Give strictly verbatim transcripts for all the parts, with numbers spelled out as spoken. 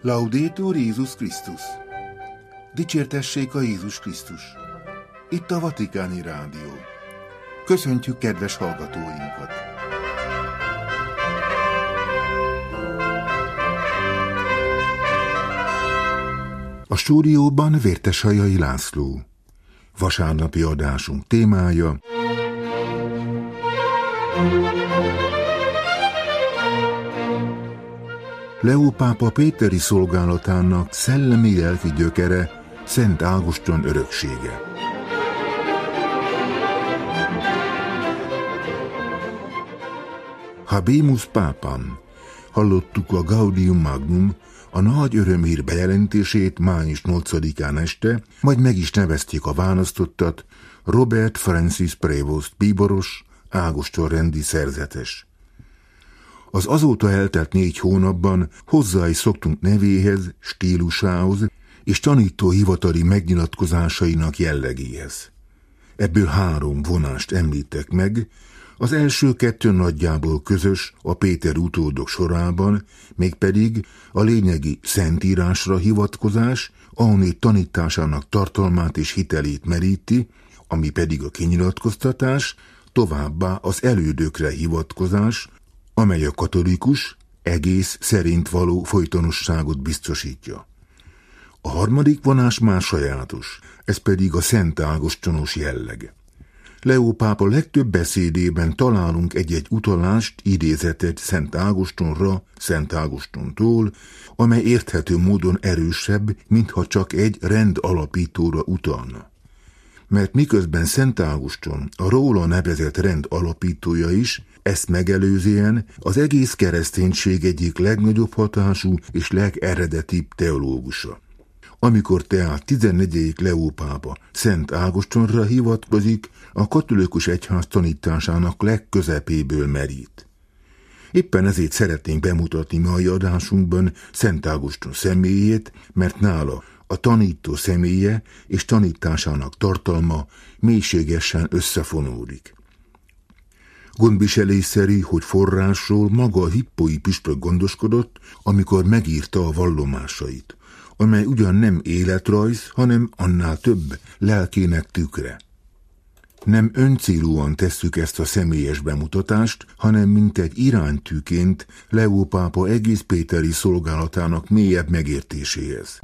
Laudetur Jézus Krisztus! Dicsértessék a Jézus Krisztus! Itt a Vatikáni Rádió. Köszöntjük kedves hallgatóinkat! A stúdióban Vértesajai László. Vasárnapi adásunk témája: Leó pápa péteri szolgálatának szellemi-lelki gyökere, Szent Ágoston öröksége. Habemus Papam. Hallottuk a Gaudium Magnum, a nagy örömhír bejelentését május nyolcadikán este, majd meg is nevezték a választottat, Robert Francis Prévost bíboros, Ágoston rendi szerzetes. Az azóta eltelt négy hónapban hozzá is szoktunk nevéhez, stílusához és tanító hivatali megnyilatkozásainak jellegéhez. Ebből három vonást említek meg, az első kettő nagyjából közös a Péter utódok sorában, mégpedig a lényegi szentírásra hivatkozás, ahonnét tanításának tartalmát és hitelét meríti, ami pedig a kinyilatkoztatás, továbbá az elődökre hivatkozás, amely a katolikus, egész szerint való folytonosságot biztosítja. A harmadik vonás már sajátos, ez pedig a Szent Ágostonos jelleg. Leó pápa legtöbb beszédében találunk egy-egy utalást, idézetet Szent Ágostonra, Szent Ágostontól, amely érthető módon erősebb, mintha csak egy rend alapítóra utalna. Mert miközben Szent Ágoston a róla nevezett rend alapítója is, ezt megelőzően az egész kereszténység egyik legnagyobb hatású és legeredetibb teológusa. Amikor tehát tizennegyedik Leó pápa Szent Ágostonra hivatkozik, a katolikus egyház tanításának legközepéből merít. Éppen ezért szeretnénk bemutatni mai adásunkban Szent Ágoston személyét, mert nála a tanító személye és tanításának tartalma mélységesen összefonódik. Gondviselésszerű, hogy forrásról maga a hippói püspök gondoskodott, amikor megírta a vallomásait, amely ugyan nem életrajz, hanem annál több, lelkének tükre. Nem öncélúan tesszük ezt a személyes bemutatást, hanem mint egy iránytűként Leó pápa egész péteri szolgálatának mélyebb megértéséhez.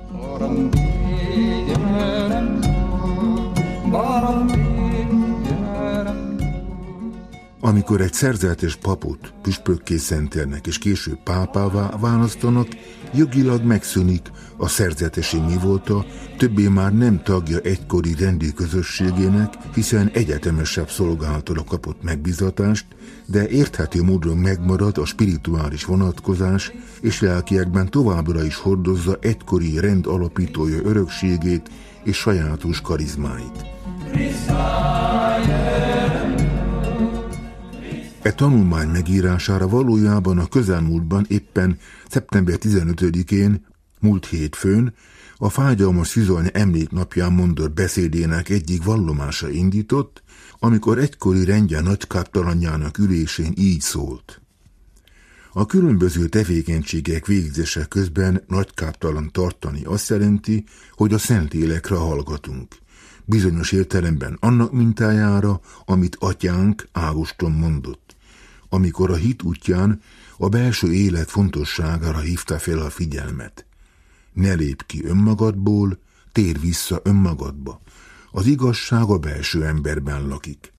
Amikor egy szerzetes papot püspökké szentelnek és később pápává választanak, jogilag megszűnik a szerzetesi mi volta, többé már nem tagja egykori rendi közösségének, hiszen egyetemesebb szolgálatra kapott megbízatást, de érthető módon megmarad a spirituális vonatkozás, és lelkiekben továbbra is hordozza egykori rend alapítója örökségét és sajátos karizmáit. E tanulmány megírására valójában a közelmúltban éppen szeptember tizenötödikén, múlt hétfőn, a fájdalmas szizony emléknapján mondott beszédének egyik vallomása indított, amikor egykori rendje nagykáptalanjának ülésén így szólt. A különböző tevékenységek végzése közben nagykáptalan tartani azt jelenti, hogy a Szentlélekre hallgatunk. Bizonyos értelemben annak mintájára, amit atyánk Ágoston mondott, amikor a hit útján a belső élet fontosságára hívta fel a figyelmet. Ne lépj ki önmagadból, térj vissza önmagadba. Az igazság a belső emberben lakik.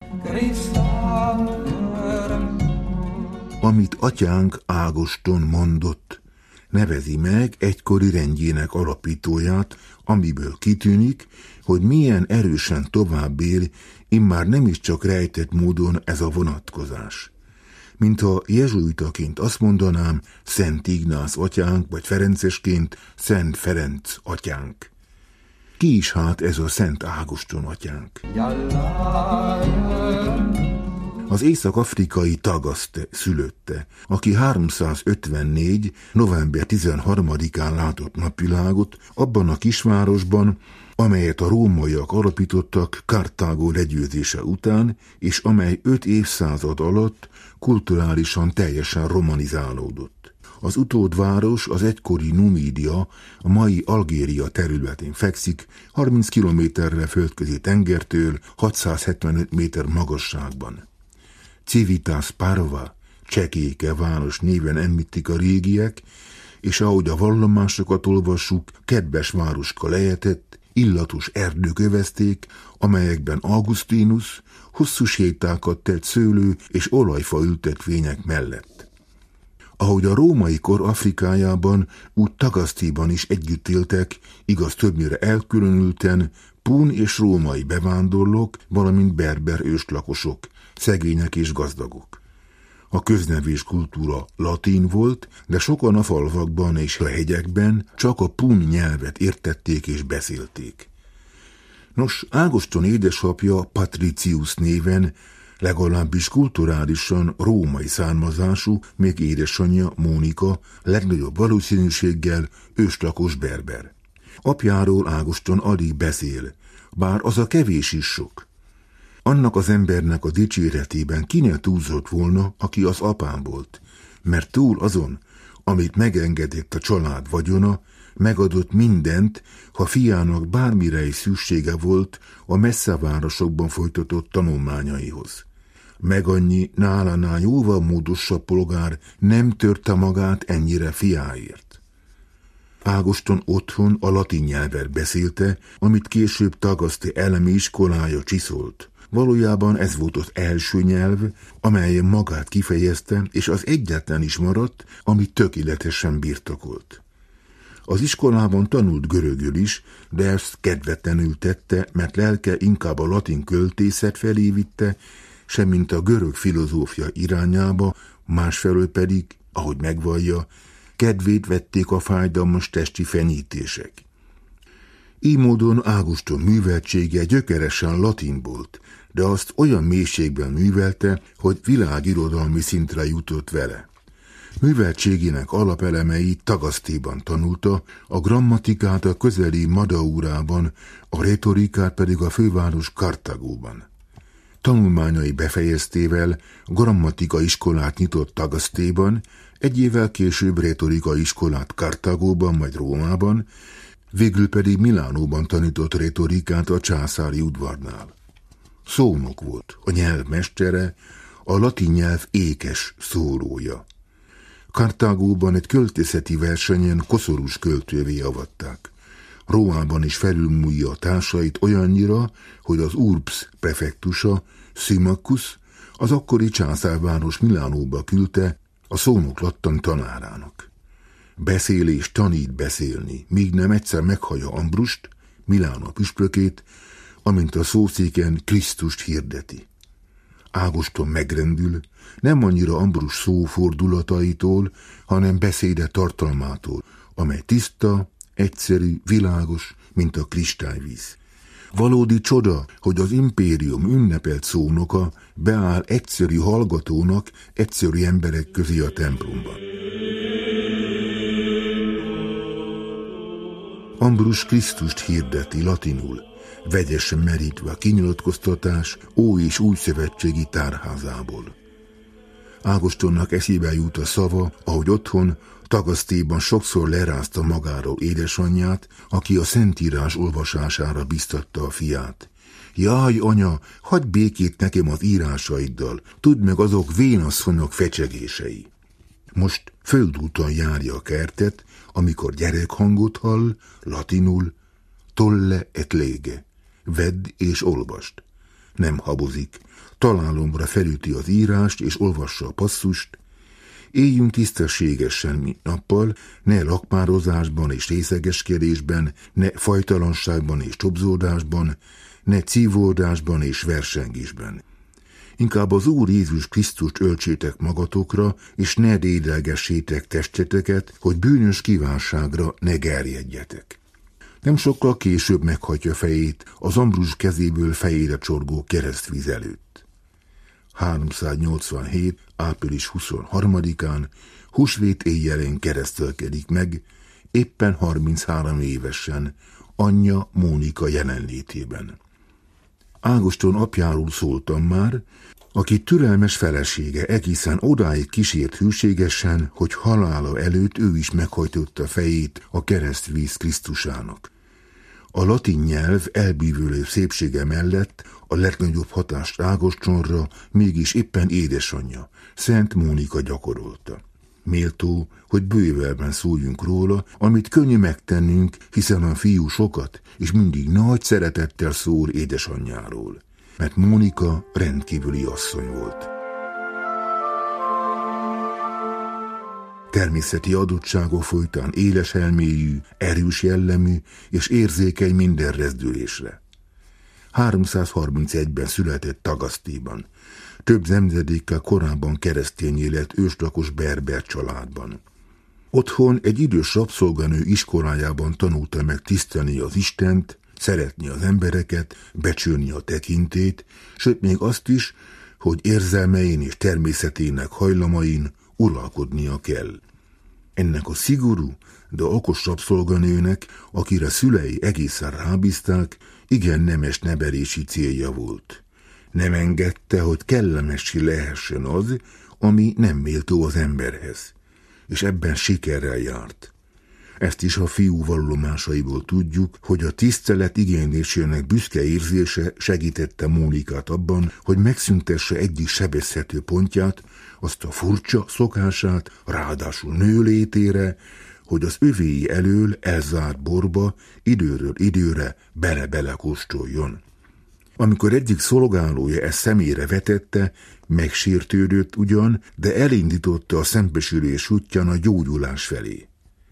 Amit atyánk Ágoston mondott, nevezi meg egykori rendjének alapítóját, amiből kitűnik, hogy milyen erősen tovább él, immár nem is csak rejtett módon ez a vonatkozás. Mintha jezsuitaként azt mondanám, Szent Ignász atyánk, vagy ferencesként Szent Ferenc atyánk. Ki is hát ez a Szent Ágoston atyánk? Az észak-afrikai Tagaszte szülötte, aki háromszázötvennégy. november tizenharmadikán látott napvilágot abban a kisvárosban, amelyet a rómaiak alapítottak Kartágó legyőzése után, és amely öt évszázad alatt kulturálisan teljesen romanizálódott. Az utódváros, az egykori Numídia, a mai Algéria területén fekszik, harminc kilométerre földközi tengertől, hatszázhetvenöt méter magasságban. Civitas Parva, csekéke város néven említik a régiek, és ahogy a vallomásokat olvassuk, kedves városka lehetett, illatos erdők övezték, amelyekben Augustinus hosszú sétákat tett szőlő és olajfa ültetvények mellett. Ahogy a római kor Afrikájában, úgy Tagasztiban is együtt éltek, igaz többnyire elkülönülten, pún és római bevándorlók, valamint berber őslakosok, szegények és gazdagok. A köznevés kultúra latin volt, de sokan a falvakban és a hegyekben csak a pun nyelvet értették és beszélték. Nos, Ágoston édesapja Patricius néven, legalábbis kulturálisan római származású, még édesanyja Mónika legnagyobb valószínűséggel őslakos berber. Apjáról Ágoston alig beszél, bár az a kevés is sok. Annak az embernek a dicséretében ki ne túlzott volna, aki az apám volt, mert túl azon, amit megengedett a család vagyona, megadott mindent, ha fiának bármire is szüksége volt a messzevárosokban folytatott tanulmányaihoz. Meg annyi nálánál jóval módosabb polgár nem törte magát ennyire fiáért. Ágoston otthon a latin nyelvet beszélte, amit később Tagaszti elemi iskolája csiszolt. Valójában ez volt az első nyelv, amelyen magát kifejezte, és az egyetlen is maradt, amit tökéletesen birtokolt. Az iskolában tanult görögül is, de ezt kedvetlenül tette, mert lelke inkább a latin költészet felé vitte, semmint a görög filozófia irányába, másfelől pedig, ahogy megvallja, kedvét vették a fájdalmas testi fenyítések. Így módon Ágoston műveltsége gyökeresen latin volt, de azt olyan mélységben művelte, hogy világirodalmi szintre jutott vele. Műveltségének alapelemeit Tagasztiban tanulta, a grammatikát a közeli Madaurában, a retorikát pedig a főváros Kartagóban. Tanulmányai befejeztével grammatika iskolát nyitott Tagasztiban, egy évvel később retorika iskolát Kartagóban majd Rómában, végül pedig Milánóban tanított retorikát a császári udvarnál. Szónok volt, a nyelv mestere, a latin nyelv ékes szólója. Kartágóban egy költészeti versenyen koszorús költővé avatták. Rómában is felülmúlja a társait olyannyira, hogy az Urbs prefektusa, Symmachus, az akkori császárváros Milánóba küldte a szónok lattan tanárának. Beszél és tanít beszélni, míg nem egyszer meghallja Ambrust, Milánó püspökét, amint a szószéken Krisztust hirdeti. Ágoston megrendül, nem annyira Ambrus szófordulataitól, hanem beszéde tartalmától, amely tiszta, egyszerű, világos, mint a kristályvíz. Valódi csoda, hogy az impérium ünnepelt szónoka beáll egyszerű hallgatónak, egyszerű emberek közé a templomban. Ambrus Krisztust hirdeti latinul, vegyesen merítve a kinyilatkoztatás Ó- és Újszövetségi tárházából. Ágostonnak eszébe jut a szava, ahogy otthon, Tagasztiban sokszor lerázta magáról édesanyját, aki a Szentírás olvasására biztatta a fiát. Jaj, anya, hagyj békét nekem az írásaiddal, tudd meg azok vénasszonyok fecsegései. Most földúton járja a kertet, amikor gyerekhangot hall, latinul, tolle et lege, vedd és olvast. Nem habozik, találomra felüti az írást és olvassa a passzust. Éljünk tisztességesen, mint nappal, ne lakmározásban és részegeskedésben, ne fajtalanságban és tobzódásban, ne cívódásban és versengésben. Inkább az Úr Jézus Krisztust öltsétek magatokra, és ne dédelgessétek testeteket, hogy bűnös kívánságra ne gerjedjetek. Nem sokkal később meghagyja fejét az Ambrus kezéből fejére csorgó keresztvíz előtt. háromszáznyolcvanhét. április huszonharmadikán húsvét éjjelén keresztelkedik meg, éppen harminchárom évesen, anyja Mónika jelenlétében. Ágoston apjáról szóltam már, aki türelmes felesége egészen odáig kísért hűségesen, hogy halála előtt ő is meghajtotta fejét a keresztvíz Krisztusának. A latin nyelv elbűvölő szépsége mellett a legnagyobb hatást Ágostonra mégis éppen édesanyja, Szent Mónika gyakorolta. Méltó, hogy bővelben szóljunk róla, amit könnyű megtennünk, hiszen a fiú sokat és mindig nagy szeretettel szól édesanyjáról, mert Mónika rendkívüli asszony volt. Természeti adottságok folytán éles elméjű, erős jellemű és érzékeny minden rezdülésre. háromszázharmincegyben született Tagasztéban, több nemzedékkel korábban keresztény élet őslakos berber családban. Otthon egy idős rabszolganő iskolájában tanulta meg tisztelni az Istent, szeretni az embereket, becsülni a tekintét, sőt még azt is, hogy érzelmein és természetének hajlamain uralkodnia kell. Ennek a szigorú, de okos rabszolganőnek, akire szülei egészen rábízták, igen nemes nevelési célja volt. Nem engedte, hogy kellemessé lehessen az, ami nem méltó az emberhez, és ebben sikerrel járt. Ezt is a fiú vallomásaiból tudjuk, hogy a tisztelet igénylésének büszke érzése segítette Mónikát abban, hogy megszüntesse egyik sebezhető pontját, azt a furcsa szokását, ráadásul nőlétére, hogy az övéi elől elzárt borba időről időre bele-bele kóstoljon. Amikor egyik szolgálója ezt szemére vetette, megsértődött ugyan, de elindította a szembesülés útján a gyógyulás felé.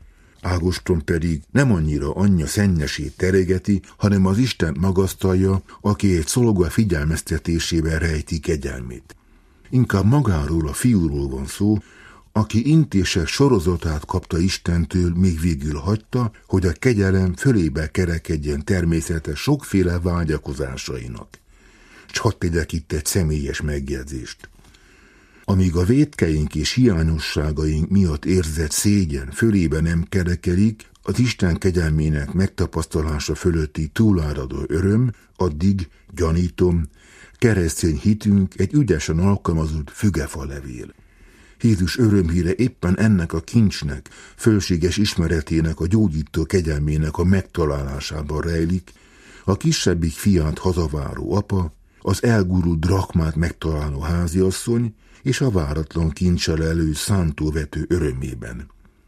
Ágoston pedig nem annyira anyja szennyesét teregeti, hanem az Istent magasztalja, aki egy szolga figyelmeztetésével rejti kegyelmét. Inkább magáról a fiúról van szó, aki intések sorozatát kapta Istentől, még végül hagyta, hogy a kegyelem fölébe kerekedjen természetes sokféle vágyakozásainak. S hadd tegyek itt egy személyes megjegyzést. Amíg a vétkeink és hiányosságaink miatt érzett szégyen fölébe nem kerekedik, az Isten kegyelmének megtapasztalása fölötti túláradó öröm, addig, gyanítom, keresztény hitünk egy ügyesen alkalmazott fügefa levél. Jézus örömhíre éppen ennek a kincsnek, fölséges ismeretének, a gyógyító kegyelmének a megtalálásában rejlik, a kisebbik fiát hazaváró apa, az elgurult drakmát megtaláló háziasszony és a váratlan kincsel elő szántóvető örömében.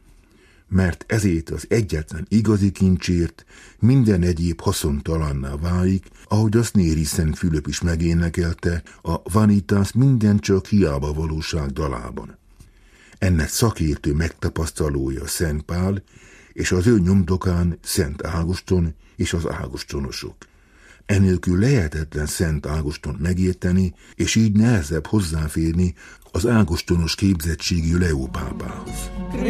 Mert ezért az egyetlen igazi kincsért minden egyéb haszontalanná válik, ahogy azt Néri Szent Fülöp is megénekelte a Vanitas minden csak hiába valóság dalában. Ennek szakértő megtapasztalója Szent Pál, és az ő nyomdokán Szent Ágoston és az ágostonosok. Enélkül lehetetlen Szent Ágostont megérteni, és így nehezebb hozzáférni az ágostonos képzettségű Leópápához.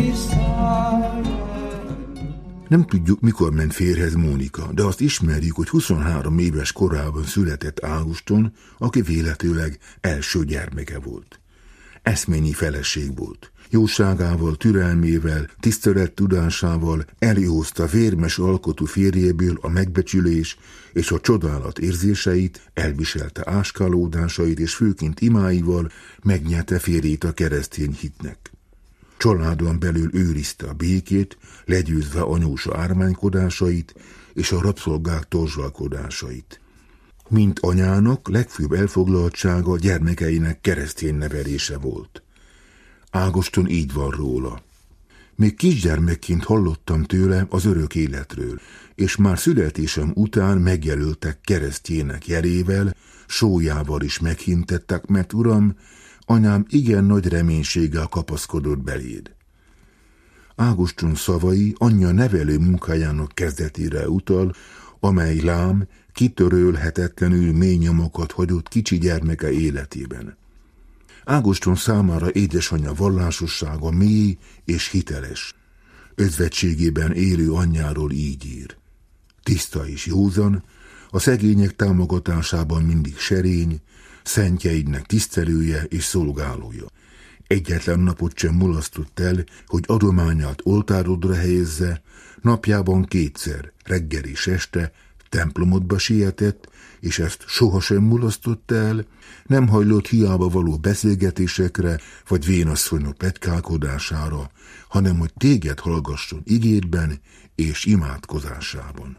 Nem tudjuk, mikor ment férjhez Mónika, de azt ismerjük, hogy huszonhárom éves korában született Ágoston, aki véletőleg első gyermeke volt. Eszményi feleség volt. Jóságával, türelmével, tisztelettudásával előhozta vérmes alkotú férjéből a megbecsülés és a csodálat érzéseit, elviselte áskálódásait és főként imáival megnyerte férjét a keresztény hitnek. Családon belül őrizte a békét, legyőzve anyósa ármánykodásait és a rabszolgák torzsalkodásait. Mint anyának legfőbb elfoglaltsága gyermekeinek keresztény nevelése volt. Ágoston így van róla. Még kisgyermekként hallottam tőle az örök életről, és már születésem után megjelöltek keresztjének jelével, sólyával is meghintettek, mert uram, anyám igen nagy reménységgel kapaszkodott beléd. Ágoston szavai anyja nevelő munkájának kezdetére utal, amely lám kitörölhetetlenül mély nyomokat hagyott kicsi gyermeke életében. Ágoston számára édesanyja vallásossága mély és hiteles. Özvegységében élő anyjáról így ír. Tiszta és józan, a szegények támogatásában mindig serény, szentjeidnek tisztelője és szolgálója. Egyetlen napot sem mulasztott el, hogy adományát oltárodra helyezze, napjában kétszer, reggel és este, templomodba sietett, és ezt sohasem mulasztotta el, nem hajlott hiába való beszélgetésekre, vagy vénasszonyok pletykálkodására, hanem hogy téged hallgasson igédben és imádkozásában.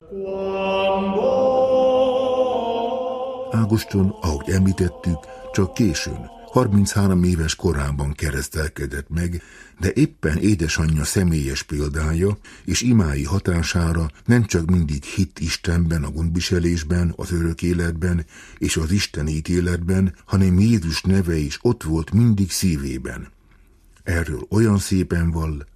Ágoston, ahogy említettük, csak későn, harminchárom éves korában keresztelkedett meg, de éppen édesanyja személyes példája és imái hatására nem csak mindig hitt Istenben, a gondviselésben, az örök életben és az Isten ítéletben, hanem Jézus neve is ott volt mindig szívében. Erről olyan szépen vall: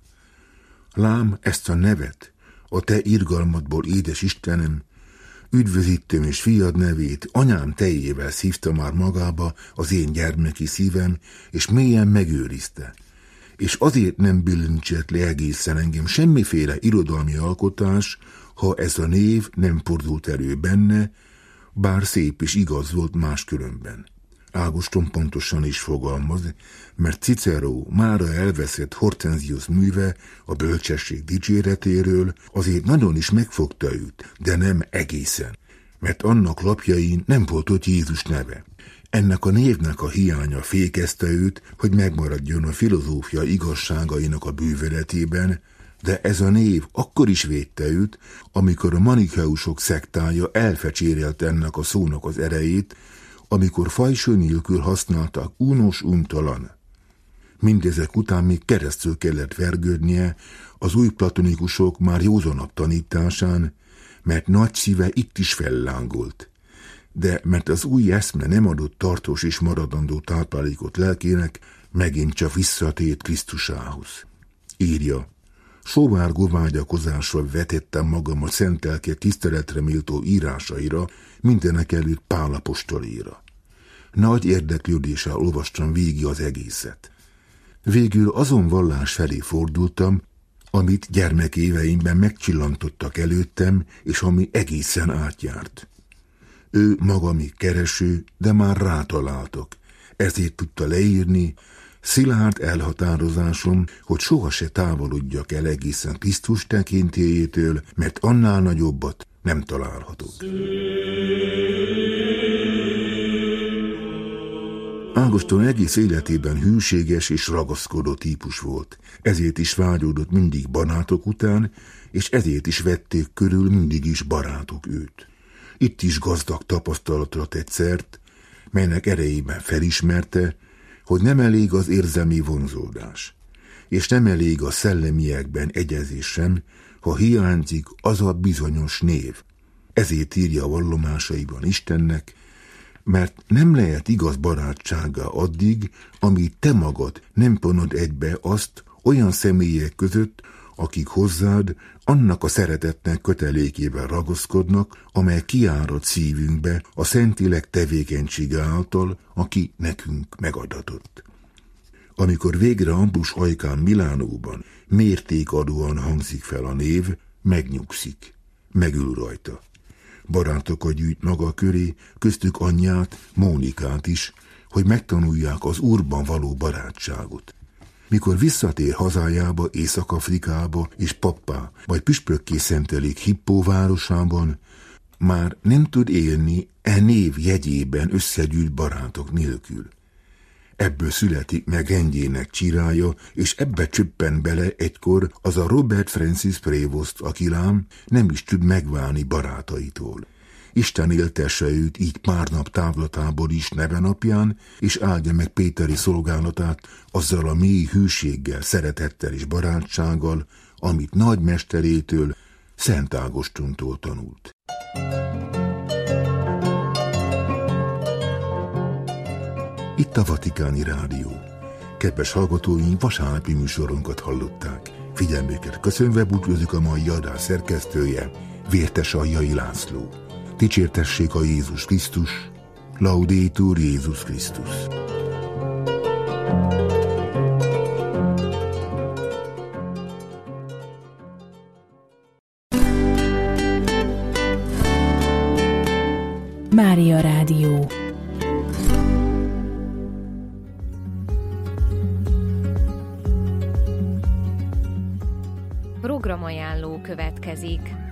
lám ezt a nevet, a te irgalmadból, édes Istenem, üdvözítöm és fiad nevét, anyám tejével szívta már magába az én gyermeki szívem, és mélyen megőrizte. És azért nem bilincsett le egészen engem semmiféle irodalmi alkotás, ha ez a név nem fordult elő benne, bár szép és igaz volt máskülönben. Ágoston pontosan is fogalmaz, mert Cicero mára elveszett Hortensius műve a bölcsesség dicséretéről azért nagyon is megfogta őt, de nem egészen, mert annak lapjain nem volt ott Jézus neve. Ennek a névnek a hiánya fékezte őt, hogy megmaradjon a filozófia igazságainak a bűvöletében, de ez a név akkor is védte őt, amikor a manikeusok szektája elfecsérelt ennek a szónak az erejét, amikor fajső nélkül használták unos untalan. Mindezek után még keresztül kellett vergődnie az új platonikusok már józanabb tanításán, mert nagy szíve itt is fellángolt. De mert az új eszme nem adott tartós és maradandó táplálékot lelkének, megint csak visszatért Krisztusához. Írja: sóvárgó vágyakozással vetettem magam a szent lelke tiszteletre méltó írásaira, mindenek előtt Pál apostolira. Nagy érdeklődéssel olvastam végig az egészet. Végül azon vallás felé fordultam, amit gyermekéveimben megcsillantottak előttem, és ami egészen átjárt. Ő maga még kereső, de már rátaláltak, ezért tudta leírni: szilárd elhatározásom, hogy soha se távolodjak el egészen Krisztus tekintélyétől, mert annál nagyobbat nem találhatok. Ágoston egész életében hűséges és ragaszkodó típus volt, ezért is vágyódott mindig barátok után, és ezért is vették körül mindig is barátok őt. Itt is gazdag tapasztalatra tett szert, melynek erejében felismerte, hogy nem elég az érzelmi vonzódás, és nem elég a szellemiekben egyezés sem, ha hiányzik az a bizonyos név. Ezért írja a vallomásaiban Istennek: mert nem lehet igaz barátsága addig, amíg te magad nem ponod egybe azt olyan személyek között, akik hozzád annak a szeretetnek kötelékével ragaszkodnak, amely kiárad szívünkbe a Szentlélek tevékenysége által, aki nekünk megadatott. Amikor végre Ambrus ajkán Milánóban mértékadóan hangzik fel a név, megnyugszik, megül rajta. Barátokat gyűjt maga köré, köztük anyját, Mónikát is, hogy megtanulják az Úrban való barátságot. Mikor visszatér hazájába, Észak-Afrikába és pappá, majd püspökké szentelik Hippó városában, már nem tud élni e név jegyében összegyűjt barátok nélkül. Ebből születik meg rendjének csirája, és ebbe csöppen bele egykor az a Robert Francis Prévost, aki lám nem is tud megválni barátaitól. Isten éltesse őt így pár nap távlatából is neve napján, és áldja meg péteri szolgálatát azzal a mély hűséggel, szeretettel és barátsággal, amit nagy mesterétől, Szent Ágostontól tanult. Itt a Vatikáni Rádió. Kedves hallgatóink, vasárnapi műsorunkat hallották. Figyelmüket köszönve búcsúzik a mai adás szerkesztője, Vértes Aljai László. Dicsértessék a Jézus Krisztus, Laudetur Jézus Krisztus. Mária Rádió. Programajánló következik.